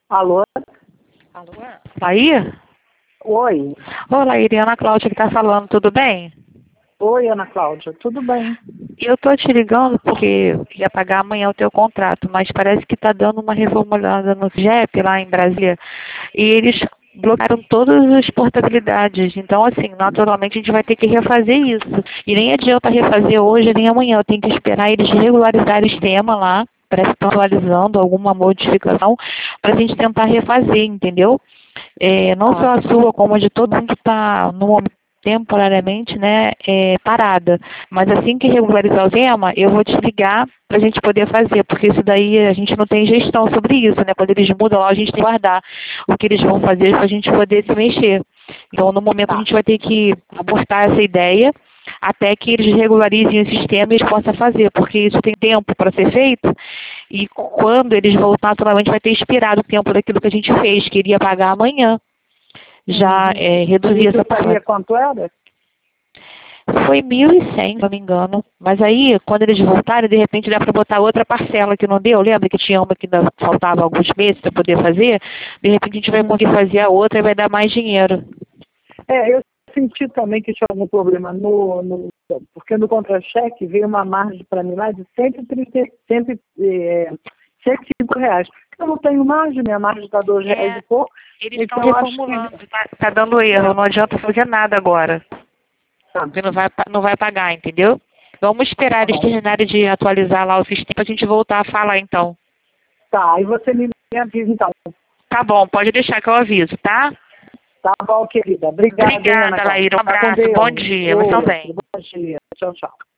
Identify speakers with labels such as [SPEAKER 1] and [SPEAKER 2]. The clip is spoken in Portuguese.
[SPEAKER 1] Alô?
[SPEAKER 2] Alô? Laí?
[SPEAKER 1] Oi.
[SPEAKER 2] Olá, Ana Cláudia que tá falando, tudo bem?
[SPEAKER 1] Oi, Ana Cláudia, tudo bem?
[SPEAKER 2] Eu tô te ligando porque ia pagar amanhã o teu contrato, mas parece que tá dando uma reformulada no JEP lá em Brasília e eles bloquearam todas as portabilidades. Então, assim, naturalmente a gente vai ter que refazer isso. E nem adianta refazer hoje nem amanhã. Eu tenho que esperar eles regularizarem o sistema lá, parece que estão atualizando alguma modificação, para a gente tentar refazer, entendeu? Não só a sua, como a de todo mundo está no momento temporariamente, né, parada. Mas assim que regularizar o tema, eu vou te ligar para a gente poder fazer, porque isso daí a gente não tem gestão sobre isso, né? Quando eles mudam lá, a gente tem que guardar o que eles vão fazer para a gente poder se mexer. Então, no momento, a gente vai ter que abortar essa ideia até que eles regularizem o sistema e eles possam fazer, porque isso tem tempo para ser feito e quando eles voltar, naturalmente vai ter expirado o tempo daquilo que a gente fez, que iria pagar amanhã. Já reduzir essa
[SPEAKER 1] parcela. Quanto era?
[SPEAKER 2] Foi 1.100, se não me engano. Mas aí, quando eles voltarem, de repente dá para botar outra parcela que não deu. Lembra que tinha uma que ainda faltava alguns meses para poder fazer? De repente a gente vai conseguir fazer a outra e vai dar mais dinheiro.
[SPEAKER 1] Eu senti também que tinha algum problema porque no contra-cheque veio uma margem para mim lá de R$105. Eu não tenho margem, minha margem está R$2 e pouco.
[SPEAKER 2] Eles estão reformulando, tá dando erro, não adianta fazer nada agora. Porque não vai pagar, entendeu? Vamos esperar eles terminarem de atualizar lá o sistema para a gente voltar a falar, então.
[SPEAKER 1] Tá, e você me avisa, então.
[SPEAKER 2] Tá bom, pode deixar que eu aviso, tá?
[SPEAKER 1] Tá bom, querida. Obrigada,
[SPEAKER 2] Laíra. Um abraço, bom dia. Você também.
[SPEAKER 1] Bom dia. Tchau, tchau.